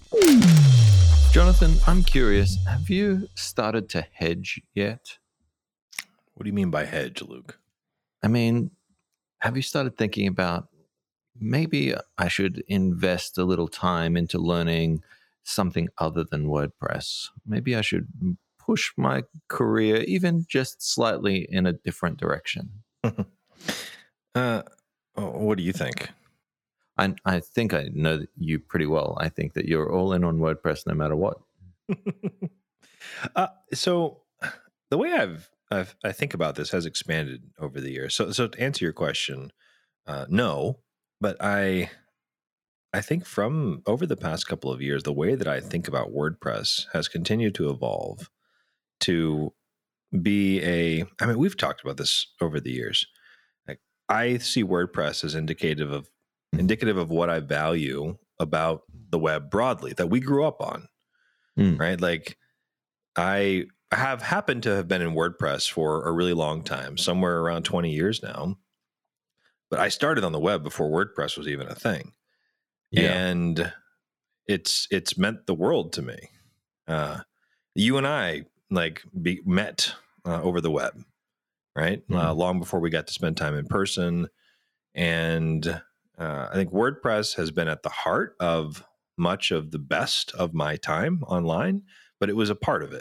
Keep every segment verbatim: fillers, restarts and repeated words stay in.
Jonathan, I'm curious. Have you started to hedge yet? What do you mean by hedge, Luke? I mean, have you started thinking about maybe I should invest a little time into learning something other than WordPress? Maybe I should push my career even just slightly in a different direction. uh, what do you think? I, I think I know you pretty well. I think that you're all in on WordPress no matter what. uh, so the way I've, I've I think about this has expanded over the years. So so to answer your question, uh, no, but I I think from over the past couple of years, the way that I think about WordPress has continued to evolve to be a. I mean, we've talked about this over the years. Like, I see WordPress as indicative of indicative of what I value about the web broadly that we grew up on, Mm. right? Like, I have happened to have been in WordPress for a really long time, somewhere around twenty years now. But I started on the web before WordPress was even a thing. Yeah. And it's it's meant the world to me. Uh, you and I like be, met uh, over the web, right? Mm. Uh, long before we got to spend time in person. And uh, I think WordPress has been at the heart of much of the best of my time online, but it was a part of it.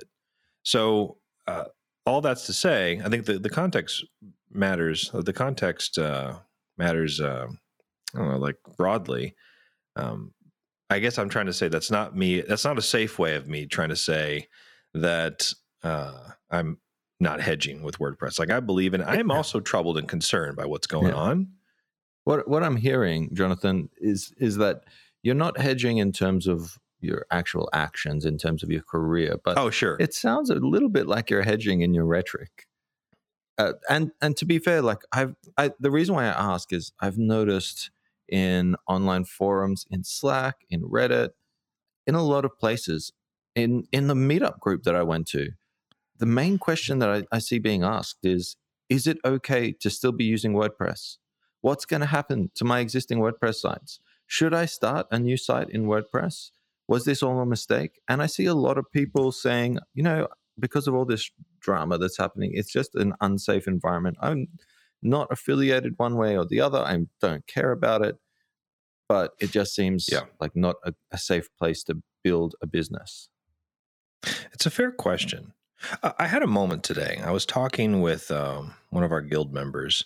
So uh, all that's to say, I think the, the context matters. The context uh, matters, uh, I don't know, like broadly. Um, I guess I'm trying to say that's not me. That's not a safe way of me trying to say that uh, I'm not hedging with WordPress. Like, I believe in. I am also troubled and concerned by what's going Yeah. on. What what I'm hearing, Jonathan, is is that you're not hedging in terms of your actual actions, in terms of your career, but oh, sure, it sounds a little bit like you're hedging in your rhetoric. Uh, and and to be fair, like I've I, the reason why I ask is I've noticed in online forums, in Slack, in Reddit, in a lot of places, in in the meetup group that I went to, the main question that I, I see being asked is: is it okay to still be using WordPress? What's going to happen to my existing WordPress sites? Should I start a new site in WordPress? Was this all a mistake? And I see a lot of people saying, you know, because of all this drama that's happening, it's just an unsafe environment. I'm not affiliated one way or the other. I don't care about it. But it just seems yeah, like not a, a safe place to build a business. it's a fair question. Uh, I had a moment today. I was talking with um, one of our guild members,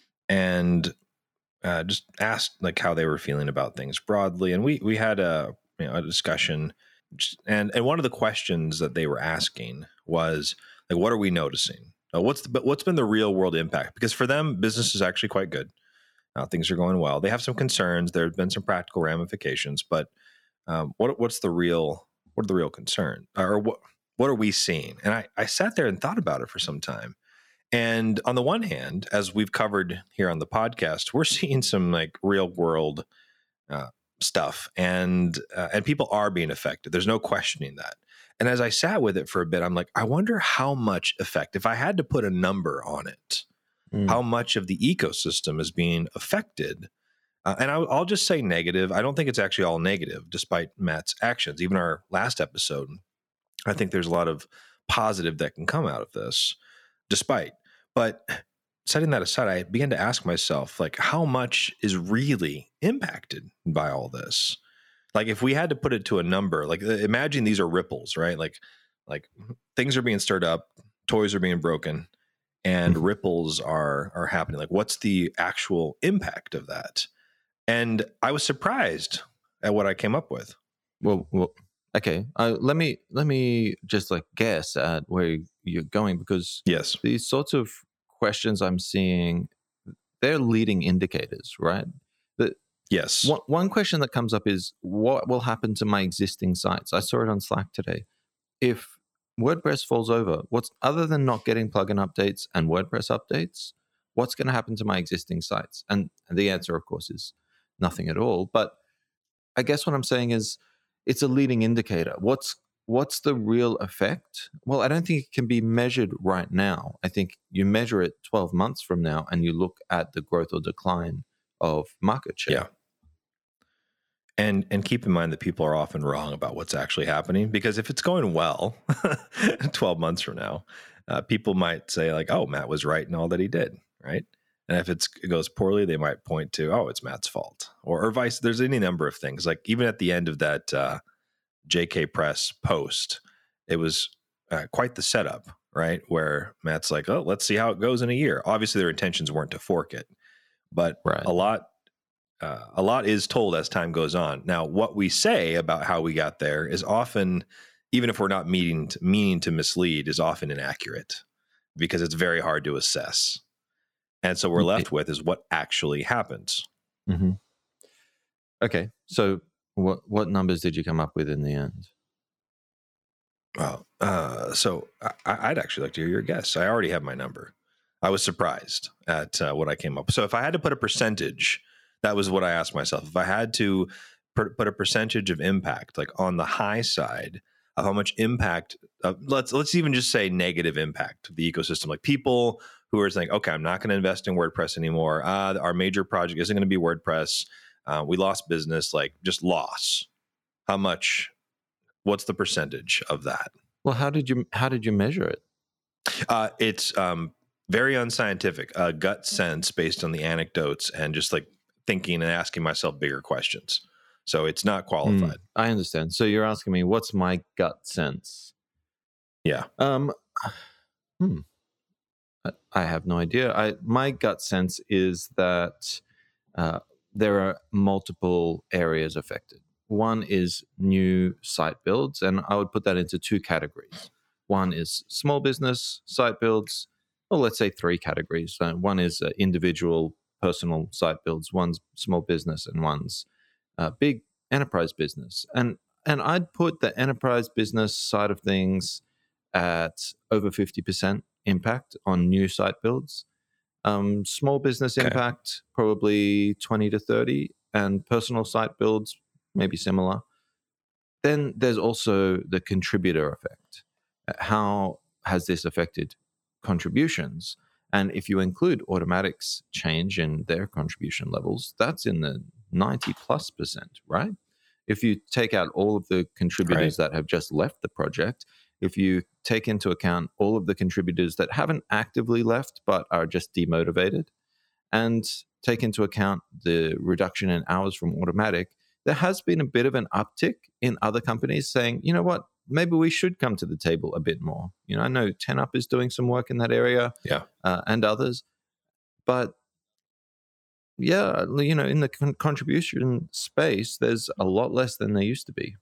and uh, just asked like how they were feeling about things broadly, and we we had a you know a discussion, and and one of the questions that they were asking was like, what are we noticing? Uh, what's the, what's been the real world impact? Because for them, business is actually quite good. Uh, things are going well. They have some concerns. There have been some practical ramifications, but um, what what's the real what are the real concern, or what what are we seeing? And I I sat there and thought about it for some time. And on the one hand, as we've covered here on the podcast, we're seeing some like real world uh, stuff, and uh, and people are being affected. There's no questioning that. And as I sat with it for a bit, I'm like, I wonder how much effect, if I had to put a number on it, Mm. how much of the ecosystem is being affected. Uh, and I'll, I'll just say negative. I don't think it's actually all negative, despite Matt's actions. Even our last episode, I think there's a lot of positive that can come out of this, despite. But setting that aside, I began to ask myself, like, how much is really impacted by all this? Like, if we had to put it to a number, like, imagine these are ripples, right? Like, like things are being stirred up, toys are being broken, and ripples are are happening. Like, what's the actual impact of that? And I was surprised at what I came up with. Well, well okay. Uh, let me let me just like guess at where you're going, because Yes. these sorts of questions I'm seeing, they're leading indicators, right? The Yes. one, one question that comes up is, what will happen to my existing sites? I saw it on Slack today. If WordPress falls over, what's other than not getting plugin updates and WordPress updates, what's going to happen to my existing sites? And, and the answer, of course, is nothing at all. But I guess what I'm saying is, it's a leading indicator. What's what's the real effect? Well, I don't think it can be measured right now. I think you measure it twelve months from now and you look at the growth or decline of market share. Yeah. And and keep in mind that people are often wrong about what's actually happening, because if it's going well, twelve months from now, uh, people might say like, "Oh, Matt was right in all that he did," right? And if it's, it goes poorly, they might point to, "Oh, it's Matt's fault," or or vice. There's any number of things. Like even at the end of that uh, J K Press post, it was uh, quite the setup, right? Where Matt's like, "Oh, let's see how it goes in a year." Obviously, their intentions weren't to fork it, but Right. a lot. Uh, a lot is told as time goes on. Now, what we say about how we got there is often, even if we're not meaning to, meaning to mislead, is often inaccurate because it's very hard to assess. And so we're left with is what actually happens. Mm-hmm. Okay. So what what numbers did you come up with in the end? Well, uh, so I, I'd actually like to hear your guess. I already have my number. I was surprised at uh, what I came up with. So if I had to put a percentage, that was what I asked myself. If I had to put, put a percentage of impact, like on the high side of how much impact, uh, let's let's even just say negative impact to the ecosystem, like people who are saying, okay, I'm not going to invest in WordPress anymore. Uh, our major project isn't going to be WordPress. Uh, we lost business, like just loss. How much? What's the percentage of that? Well, how did you how did you measure it? Uh, it's um, very unscientific, a gut sense based on the anecdotes and just like thinking and asking myself bigger questions. So it's not qualified. Mm, I understand. So you're asking me what's my gut sense? Yeah. Um. Hmm. I have no idea. I my gut sense is that uh, there are multiple areas affected. One is new site builds, and I would put that into two categories. One is small business site builds, or let's say three categories. Uh, one is uh, individual personal site builds, one's small business, and one's uh, big enterprise business. And and I'd put the enterprise business side of things at over fifty percent impact on new site builds. Um, small business Okay. impact, probably twenty to thirty, and personal site builds, maybe similar. Then there's also the contributor effect. How has this affected contributions? And if you include Automatic's change in their contribution levels, that's in the ninety plus percent, right? If you take out all of the contributors Right. that have just left the project, if you take into account all of the contributors that haven't actively left but are just demotivated, and take into account the reduction in hours from Automatic, there has been a bit of an uptick in other companies saying, you know what, maybe we should come to the table a bit more. You know, I know ten up is doing some work in that area, Yeah. uh, and others, but yeah, you know, in the con- contribution space, there's a lot less than there used to be.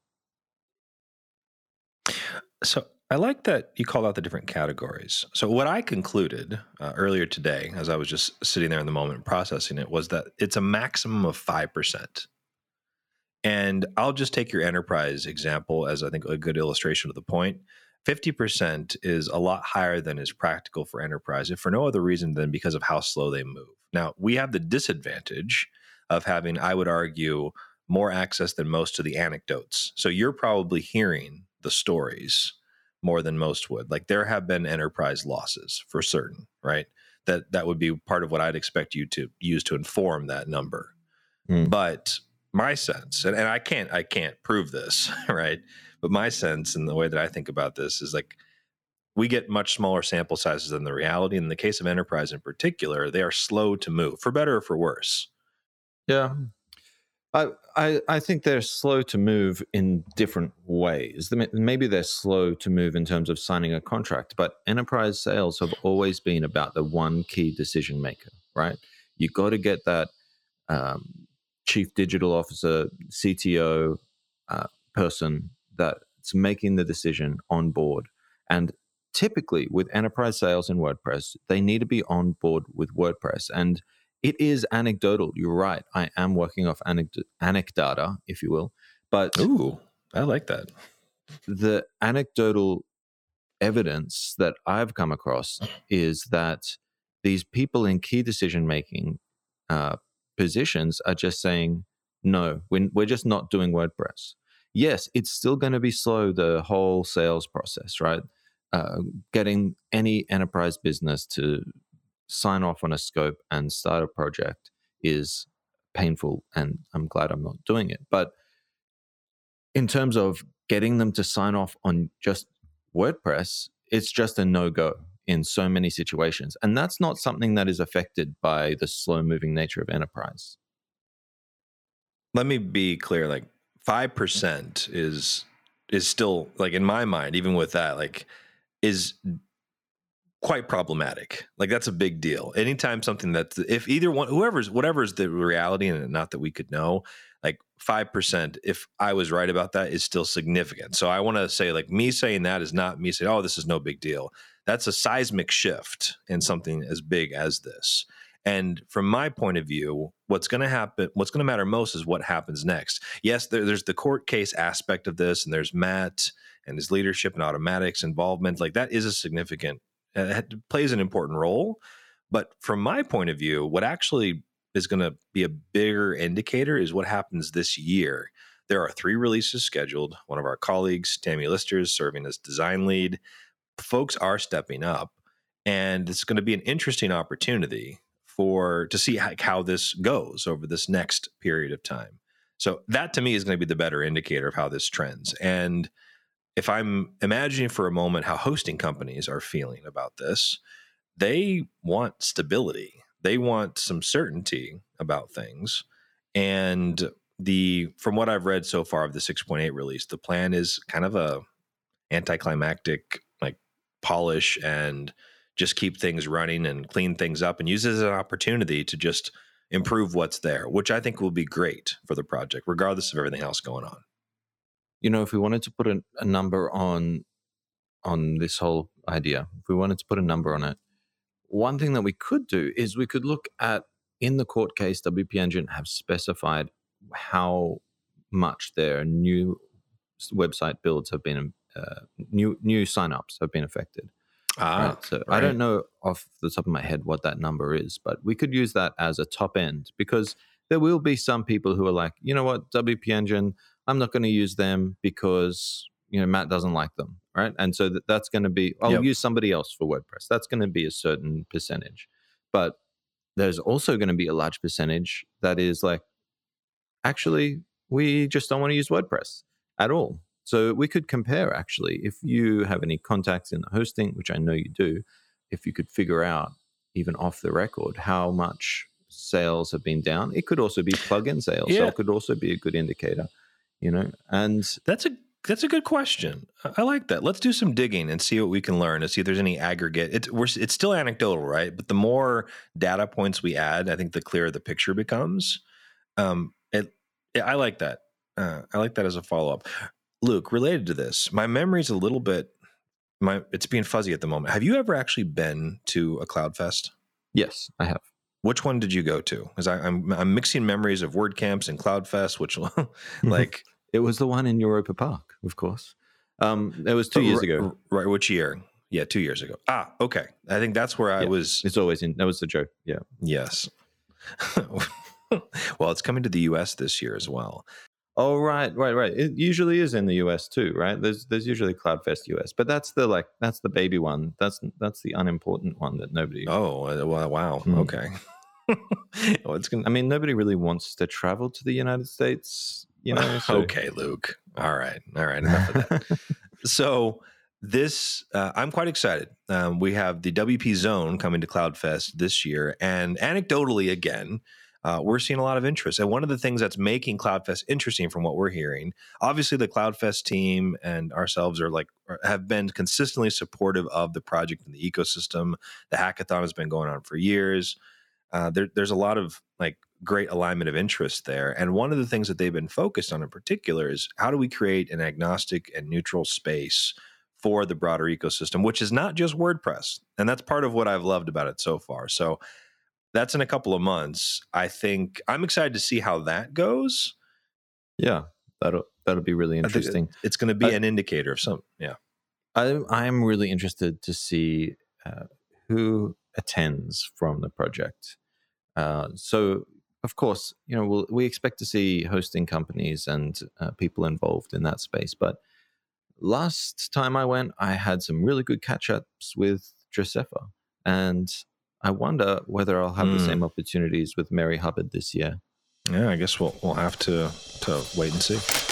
So I like that you called out the different categories. So what I concluded uh, earlier today, as I was just sitting there in the moment processing it, was that it's a maximum of five percent. And I'll just take your enterprise example as I think a good illustration of the point. fifty percent is a lot higher than is practical for enterprise, if for no other reason than because of how slow they move. Now, we have the disadvantage of having, I would argue, more access than most to the anecdotes. So you're probably hearing the stories more than most would. Like there have been enterprise losses for certain, right? That that would be part of what I'd expect you to use to inform that number. Mm. But my sense, and, and I can't I can't prove this, right? But my sense and the way that I think about this is like we get much smaller sample sizes than the reality. In the case of enterprise in particular, they are slow to move, for better or for worse. Yeah. I, I I think they're slow to move in different ways. Maybe they're slow to move in terms of signing a contract, but enterprise sales have always been about the one key decision maker, right? You got to get that um, chief digital officer, C T O uh, person that's making the decision on board. And typically with enterprise sales in WordPress, they need to be on board with WordPress. And it is anecdotal. You're right. I am working off anecd- anecdata, if you will. But Ooh, I like that. the anecdotal evidence that I've come across is that these people in key decision making uh, positions are just saying, no, we're, we're just not doing WordPress. Yes, it's still going to be slow, the whole sales process, right? Uh, getting any enterprise business to sign off on a scope and start a project is painful, and I'm glad I'm not doing it. But in terms of getting them to sign off on just WordPress, it's just a no-go in so many situations. And that's not something that is affected by the slow-moving nature of enterprise. Let me be clear, like five percent is is still, like, in my mind, even with that, like, is quite problematic. Like, that's a big deal. Anytime something that's, if either one, whoever's, whatever's the reality, and not that we could know, like five percent, if I was right about that, is still significant. So I want to say, like, me saying that is not me saying, oh, this is no big deal. That's a seismic shift in something as big as this. And from my point of view, what's going to happen, what's going to matter most is what happens next. Yes, there, there's the court case aspect of this, and there's Matt and his leadership and Automattic's involvement. Like, that is a significant, uh, it plays an important role. But from my point of view, what actually is going to be a bigger indicator is what happens this year. There are three releases scheduled. One of our colleagues, Tammy Lister, is serving as design lead. Folks are stepping up, and it's going to be an interesting opportunity for to see how, how this goes over this next period of time. So that, to me, is going to be the better indicator of how this trends. And if I'm imagining for a moment how hosting companies are feeling about this, they want stability. They want some certainty about things. And the from what I've read so far of the six point eight release, the plan is kind of a anticlimactic, like, polish and just keep things running and clean things up, and use it as an opportunity to just improve what's there, which I think will be great for the project, regardless of everything else going on. You know, if we wanted to put a, a number on on this whole idea, if we wanted to put a number on it, one thing that we could do is we could look at, in the court case, W P Engine have specified how much their new website builds have been, uh, new new signups have been affected. Ah, right? So right. I don't know off the top of my head what that number is, but we could use that as a top end, because there will be some people who are like, you know what, W P Engine, I'm not going to use them because, you know, Matt doesn't like them, right? And so that, that's going to be, I'll Yep. use somebody else for WordPress. That's going to be a certain percentage. But there's also going to be a large percentage that is like, actually, we just don't want to use WordPress at all. So we could compare, actually, if you have any contacts in the hosting, which I know you do, if you could figure out, even off the record, how much sales have been down. It could also be plugin sales. Yeah. So it could also be a good indicator, you know, and That's a that's a good question. I I like that. Let's do some digging and see what we can learn, and see if there's any aggregate. It's we're it's still anecdotal, right? But the more data points we add, I think the clearer the picture becomes. Um, it, yeah, I like that. Uh, I like that as a follow up. Luke, related to this, my memory's a little bit my it's being fuzzy at the moment. Have you ever actually been to a CloudFest? yes, I have. Which one did you go to? Because I'm I'm mixing memories of WordCamps and CloudFest. Which like It was the one in Europa Park, of course. Um, it was two years right, ago. Right, which year? Yeah, two years ago. Ah, okay. I think that's where I Yeah. was. It's always in. That was the joke. Yeah. Yes. Well, it's coming to the U S this year as well. Oh, right, right, right. It usually is in the U S too, right? There's there's usually CloudFest U S, but that's the like that's the baby one. That's that's the unimportant one that nobody. Oh, uh, well, wow. Hmm. Okay. Well, it's gonna. I mean, nobody really wants to travel to the United States, you know. So. Okay, Luke. All right, all right. Enough of that. So this, uh, I'm quite excited. Um, we have the W P Zone coming to CloudFest this year, and anecdotally, again, uh, we're seeing a lot of interest. And one of the things that's making CloudFest interesting, from what we're hearing, obviously the CloudFest team and ourselves are like are, have been consistently supportive of the project and the ecosystem. The hackathon has been going on for years. Uh, there, there's a lot of like great alignment of interest there. And one of the things that they've been focused on in particular is how do we create an agnostic and neutral space for the broader ecosystem, which is not just WordPress. And that's part of what I've loved about it so far. So that's in a couple of months. I think I'm excited to see how that goes. Yeah, that'll that'll be really interesting. It's going to be I, an indicator of some. Yeah, I I'm really interested to see uh, who attends from the project. Uh, so, of course, you know, we'll, we expect to see hosting companies and uh, people involved in that space. But last time I went, I had some really good catch-ups with Josefa. And I wonder whether I'll have mm. the same opportunities with Mary Hubbard this year. Yeah, I guess we'll we'll have to to wait and see.